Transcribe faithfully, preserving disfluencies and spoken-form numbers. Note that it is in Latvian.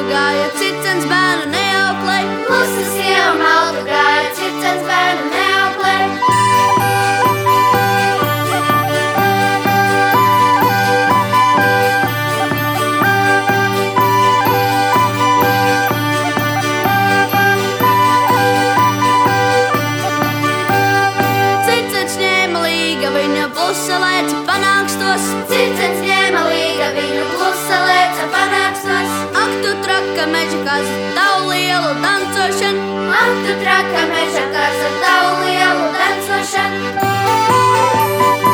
gāja circens bērnu neauklē. Klusas ieva maltu gāja circens bērnu neauklē. Circens ņēma līga viņa plusa lēca panākstos. Circens ņēma līga viņu klusa lēca panākstos. Ak, tu traka meža kaza, tavu lielu dancošanu. Ak, tu traka meža kaza, tavu lielu dancošanu.